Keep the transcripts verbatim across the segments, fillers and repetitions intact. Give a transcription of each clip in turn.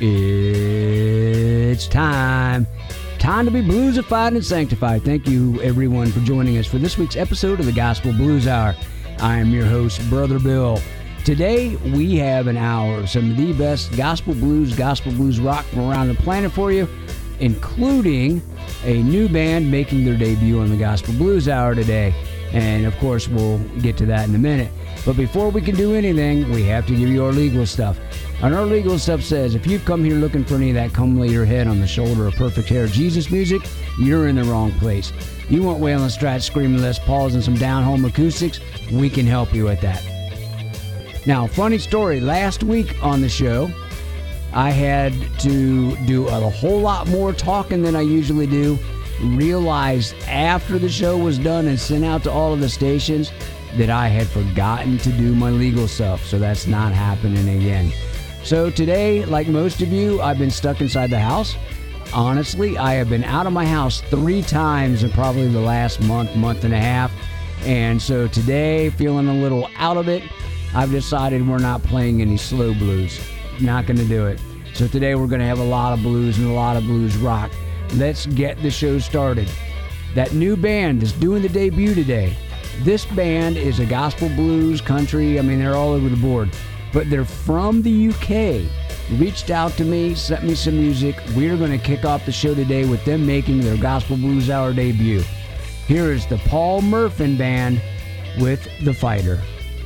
It's time. Time to be bluesified and sanctified. Thank you, everyone, for joining us for this week's episode of the Gospel Blues Hour. I am your host, Brother Bill. Today, we have an hour of some of the best gospel blues, gospel blues rock from around the planet for you, including a new band making their debut on the Gospel Blues Hour today. And, of course, we'll get to that in a minute. But before we can do anything, we have to give you our legal stuff. And our legal stuff says, if you've come here looking for any of that come lay your head on the shoulder of perfect hair Jesus music, you're in the wrong place. You want Waylon Stratz, Screaming Les Pauls, and some down-home acoustics? We can help you with that. Now, funny story, last week on the show, I had to do a whole lot more talking than I usually do. Realized after the show was done and sent out to all of the stations that I had forgotten to do my legal stuff, so that's not happening again. So today, like most of you, I've been stuck inside the house. Honestly, I have been out of my house three times in probably the last month, month and a half. And so today, feeling a little out of it, I've decided we're not playing any slow blues. Not going to do it. So today we're going to have a lot of blues and a lot of blues rock. Let's get the show started. That new band is doing the debut today. This band is a gospel blues, country, I mean, they're all over the board. But they're from the U K. Reached out to me, sent me some music. We're going to kick off the show today with them making their Gospel Blues Hour debut. Here is the Paul Murphin Band with The Fighter.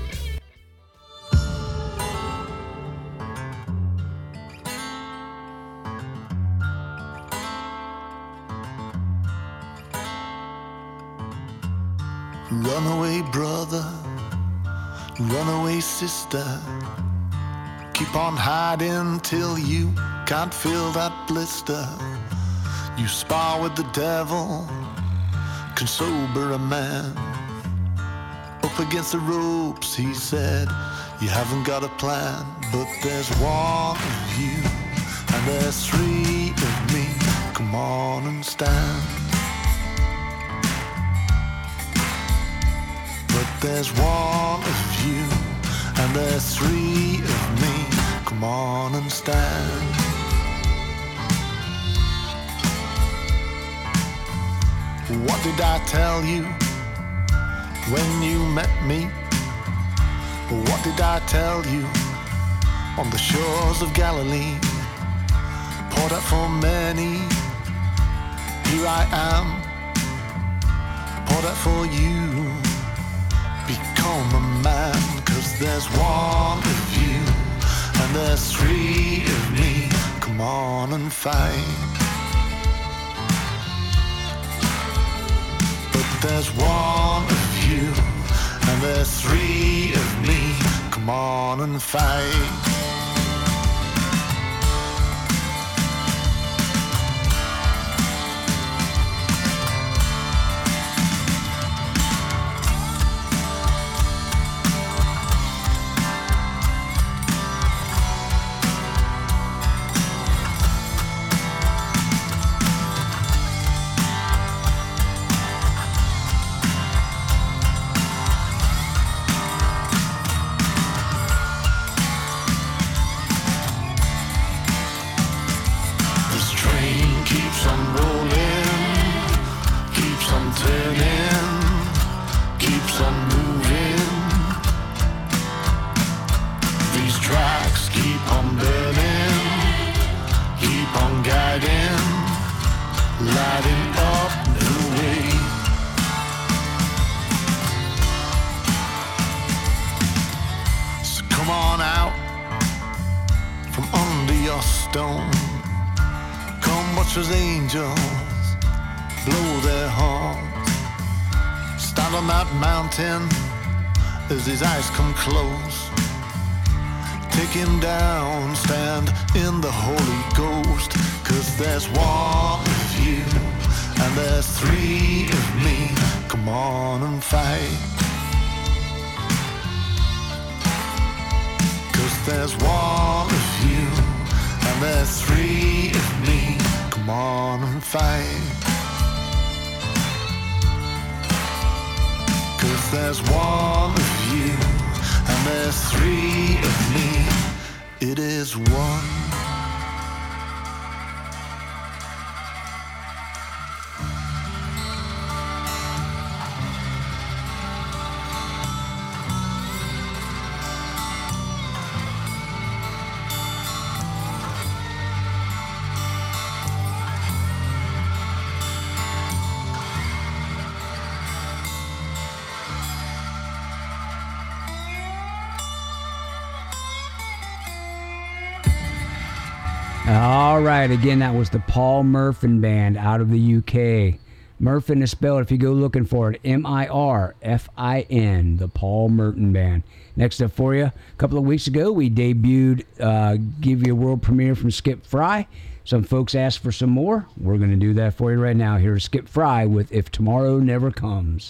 Runaway brother, runaway sister, keep on hiding till you can't feel that blister. You spar with the devil, can sober a man. Up against the ropes, he said, you haven't got a plan. But there's one of you, and there's three of me. Come on and stand. But there's one of you, and there's three of me. Come on and stand. What did I tell you when you met me? What did I tell you on the shores of Galilee? Poured out for many, here I am. Poured out for you. Become a man, 'cause there's one of you, and there's three of me. Come on and fight. But there's one of you, and there's three of me. Come on and fight. As angels blow their horns, stand on that mountain as his eyes come close. Take him down, stand in the Holy Ghost, 'cause there's one of you, and there's three of me. Come on and fight. 'Cause there's one of you, and there's three of me. Come on and fight. 'Cause there's one of you, and there's three of me. It is one All right, again, that was the Paul Murfin Band out of the U K. Murfin is spelled, if you go looking for it, M I R F I N, the Paul Merton Band. Next up for you, a couple of weeks ago, we debuted uh, Give You a World Premiere from Skip Frye. Some folks asked for some more. We're going to do that for you right now. Here's Skip Frye with If Tomorrow Never Comes.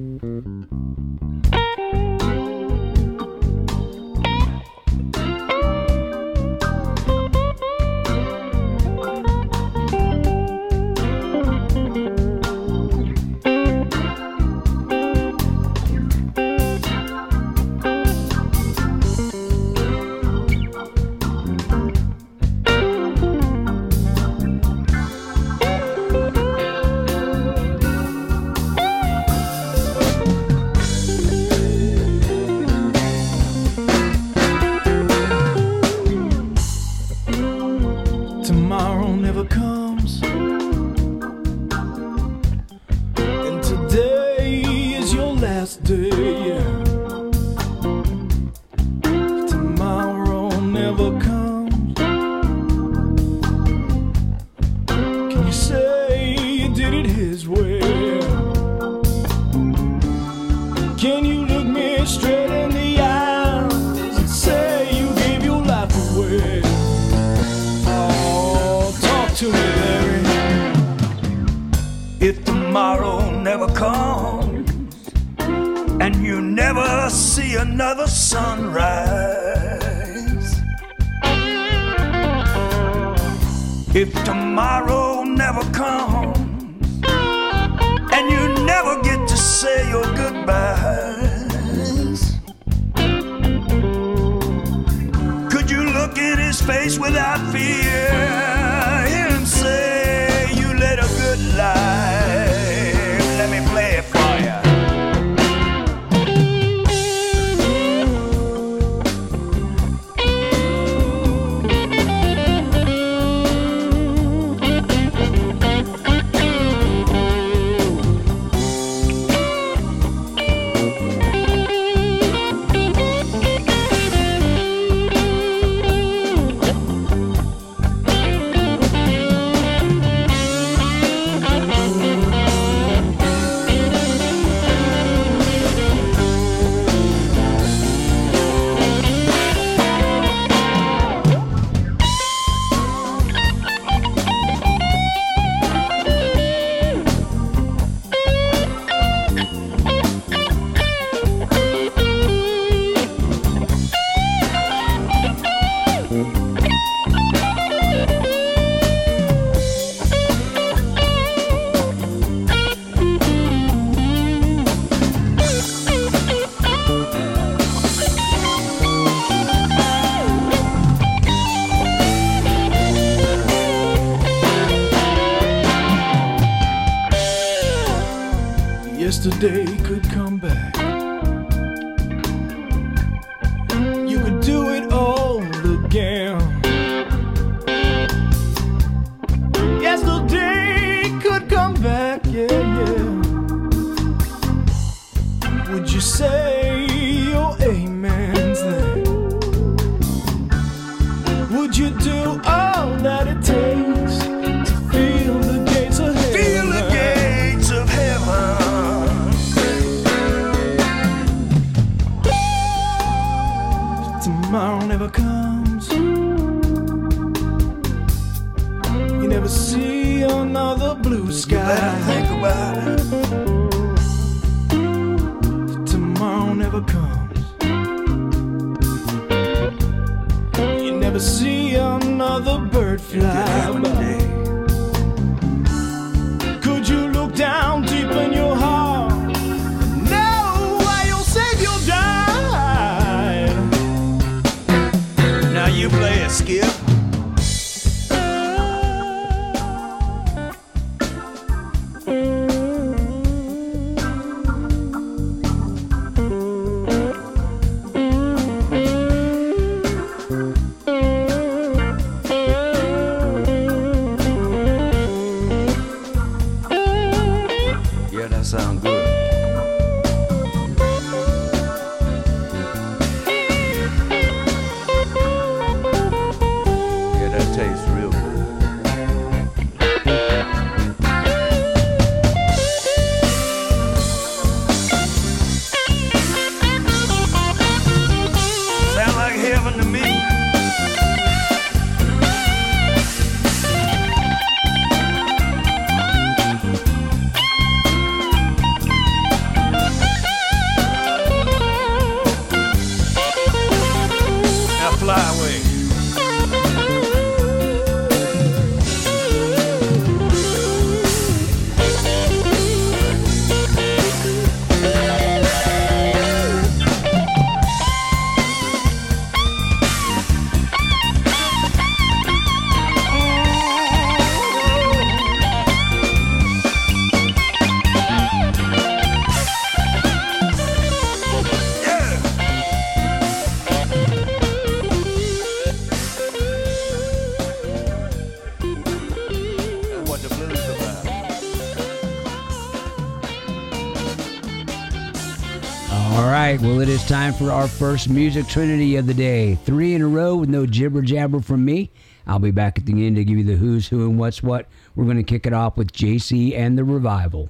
Another sunrise. If tomorrow never comes and you never get to say your goodbyes, could you look in his face without fear and say you led a good life? Let me play it for you. Yesterday could come back. You could do it all again. Yesterday could come back, yeah, yeah. Would you say your amens then? Would you do all that it takes to feel the gates of heaven? Feel the gates of heaven. Tomorrow never comes. You never see another blue sky. You better think about it. Tomorrow never comes. You never see another bird fly by. Could you look down deep in your heart? Know why your Savior died. Now you play it, Skip. All right, well, it is time for our first music trinity of the day. Three in a row with no jibber jabber from me. I'll be back at the end to give you the who's who and what's what. We're going to kick it off with J C and the Revival.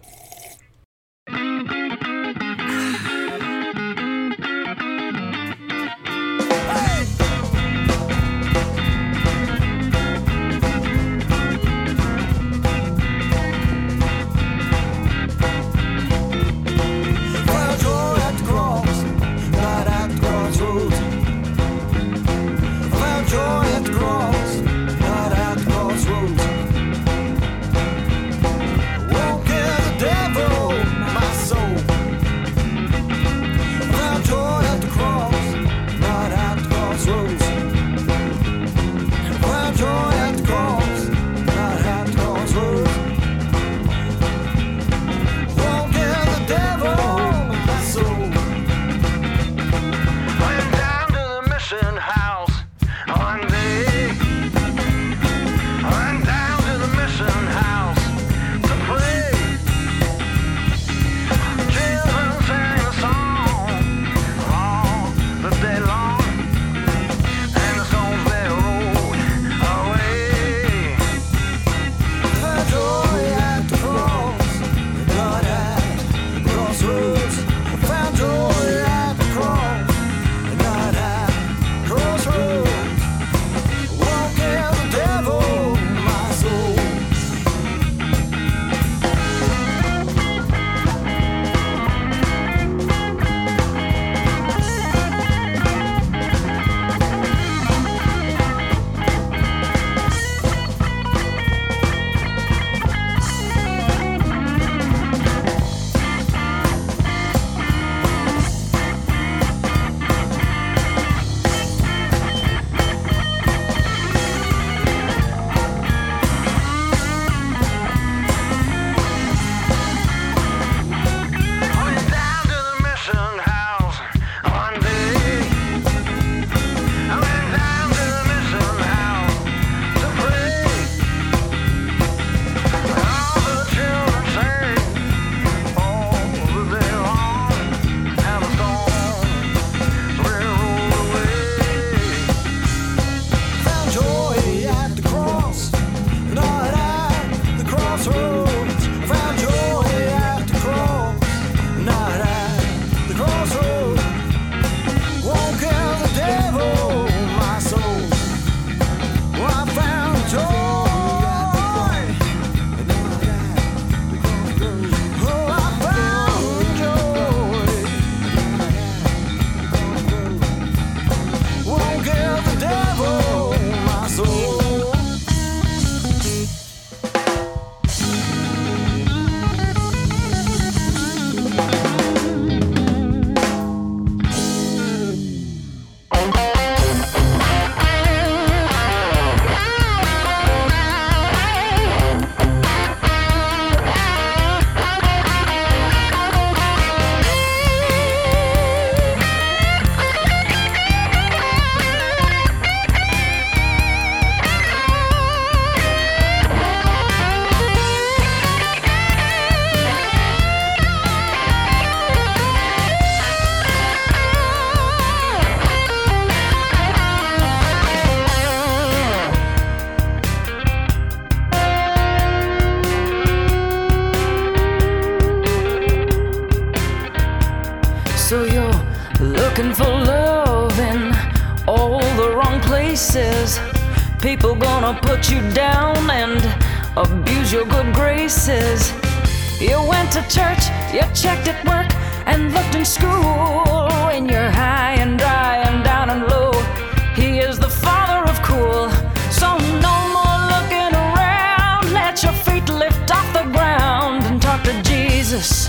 People gonna put you down and abuse your good graces. You went to church, you checked at work, and looked in school. When you're high and dry and down and low, he is the father of cool. So no more looking around. Let your feet lift off the ground and talk to Jesus.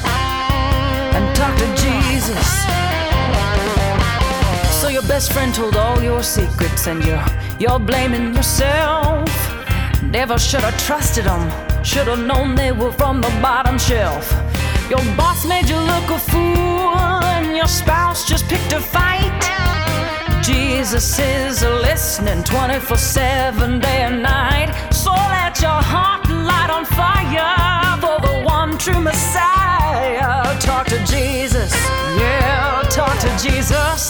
And talk to Jesus. So your best friend told all your secrets and you're, you're blaming yourself. Never should have trusted them. Should have known they were from the bottom shelf. Your boss made you look a fool and your spouse just picked a fight. Jesus is listening twenty-four seven, day and night. So let your heart light on fire for the one true Messiah. Talk to Jesus, yeah. talk to Jesus.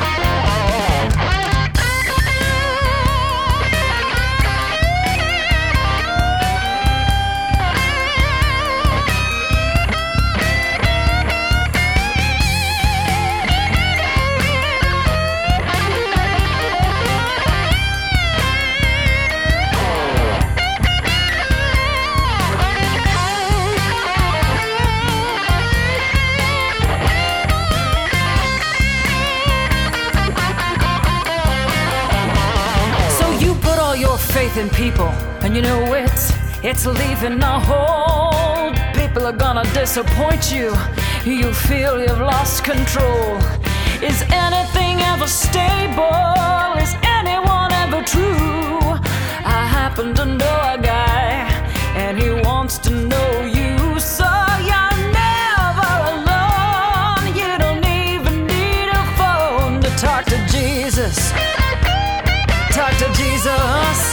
Faith in people, and you know it's it's leaving a hole. People are gonna disappoint you. You feel you've lost control. Is anything ever stable? Is anyone ever true? I happen to know a guy, and he wants to know you. So you're never alone. You don't even need a phone to talk to Jesus. Talk to Jesus.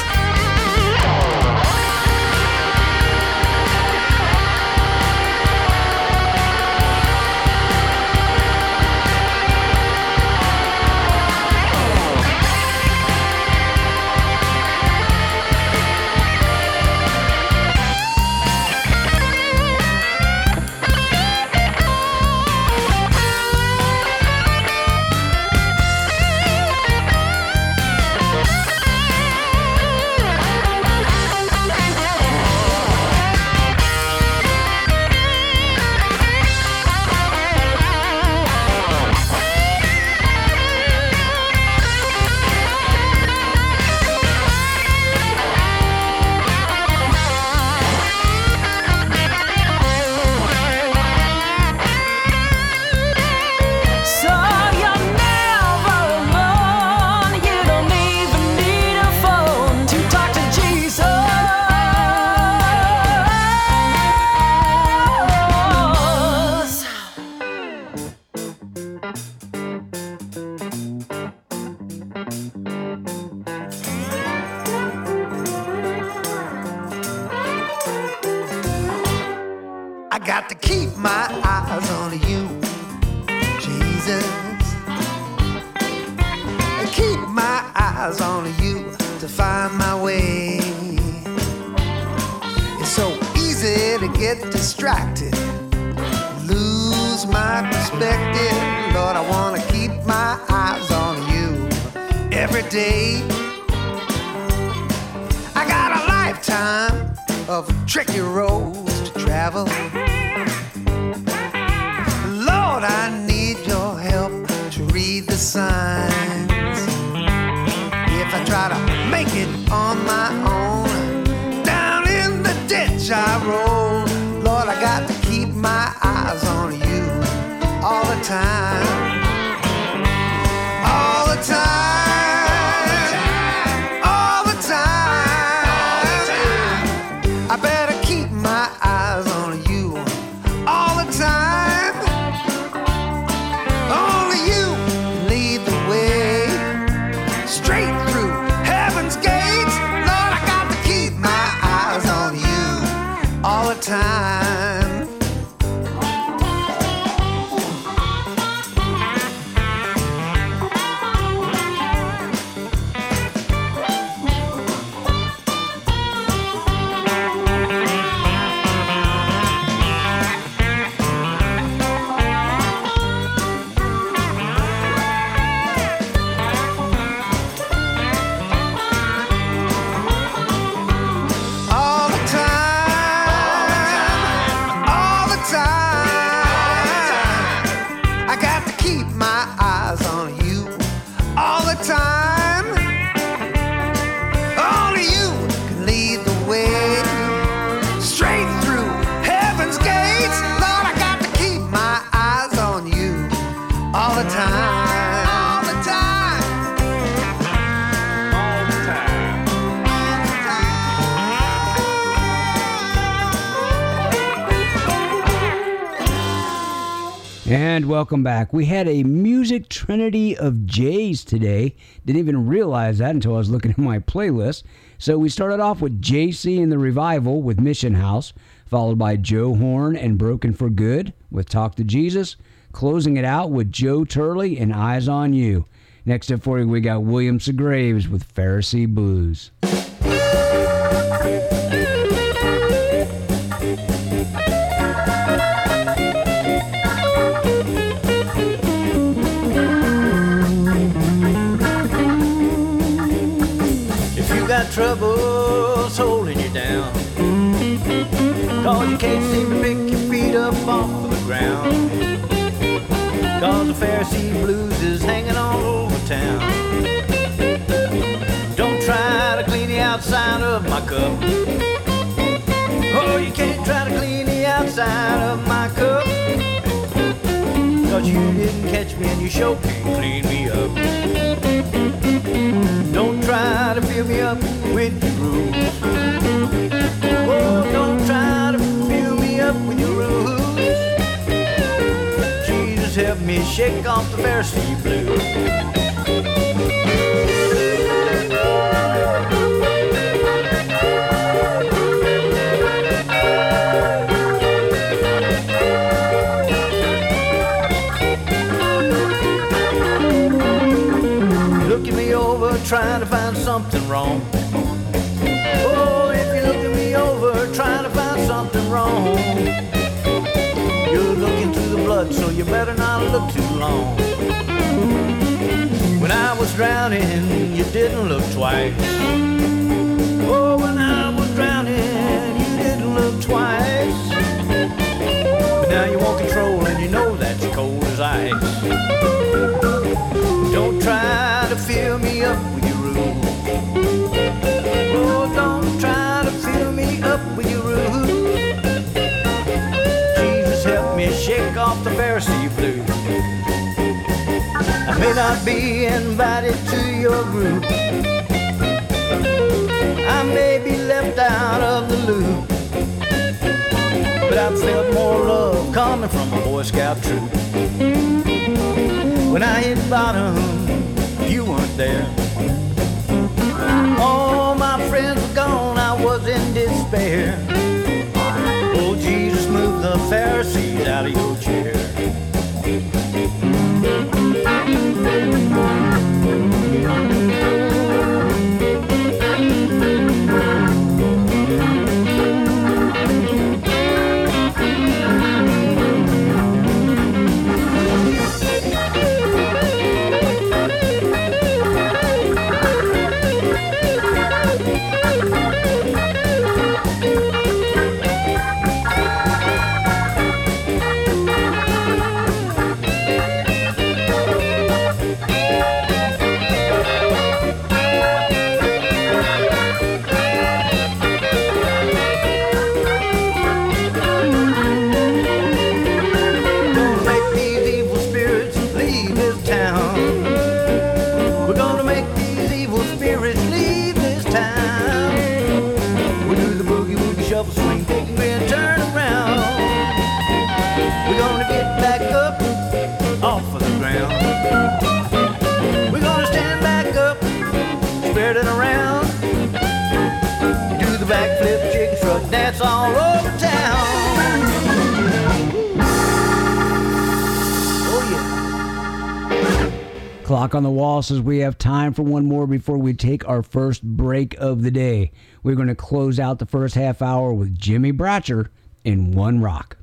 I got to keep my eyes on you, Jesus. I keep my eyes on you to find my way. It's so easy to get distracted, lose my perspective. Lord, I want to keep my eyes on you every day. I got a lifetime of tricky roads to travel. Lord, I need your help to read the signs. If I try to make it on my own, down in the ditch I roll. Lord, I got to keep my eyes on you all the time. All the time. All the time. I better keep my eyes on you all the time. Only you can lead the way straight through heaven's gates. Lord, I got to keep my eyes on you all the time. All the time, all the time. I got to keep my eyes on you all the time. Only you can lead the way straight through heaven's gates. Lord, I got to keep my eyes on you all the time. All the time. All the time. And welcome back. We had a music trinity of J's today. Didn't even realize that until I was looking at my playlist. So we started off with J C and the Revival with Mission House, followed by Joe Horn and Broken for Good with Talk to Jesus, closing it out with Joe Turley and Eyes on You. Next up for you, we got William Segraves with Pharisee Blues. Trouble's holding you down, cause you can't seem to pick your feet up off of the ground, cause the Pharisee blues is hanging all over town. Don't try to clean the outside of my cup. Oh, you can't try to clean the outside of my cup, cause you didn't catch me and you sure can't clean me up. Don't try to fill me up with your rules. Oh, don't try to fill me up with your rules. Jesus, help me shake off the Pharisee blues. Trying to find something wrong. Oh, if you look at me over trying to find something wrong, you're looking through the blood, so you better not look too long. When I was drowning, you didn't look twice. Oh, when I was drowning, you didn't look twice. But now you want control and you know that you're cold as ice. Don't try to fill me up with your rules. Oh, don't try to fill me up with your rules. Jesus, help me shake off the Pharisee blues. I may not be invited to your group. I may be left out of the loop, but I've felt more love coming from a Boy Scout troop. When I hit bottom, you weren't there. All my friends were gone, I was in despair. Oh, Jesus, move the Pharisees out of your chair. Dance all over town. Oh yeah. Clock on the wall says we have time for one more before we take our first break of the day. We're going to close out the first half hour with Jimmy Bratcher in One Rock.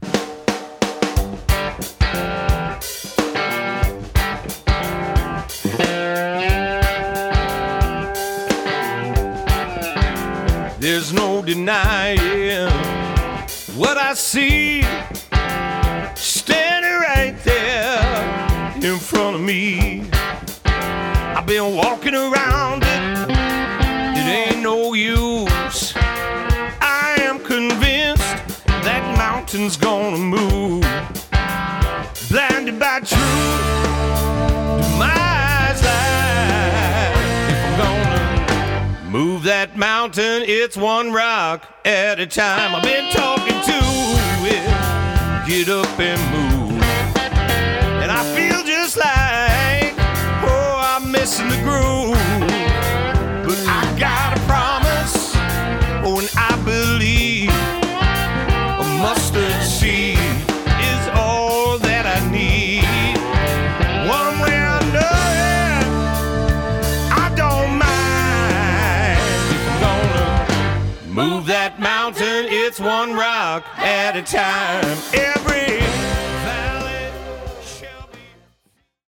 There's no denying what I see standing right there in front of me. I've been walking around it, it ain't no use. I am convinced that mountain's gonna move. Blinded by truth, my eyes lie. If I'm gonna move that mountain, it's one rock at a time. I've been talking to it, get up and move. And I feel just like, oh, I'm missing the groove. But I got a promise, oh, and I believe a mustard seed is all that I need. move that mountain, it's one rock at a time. Every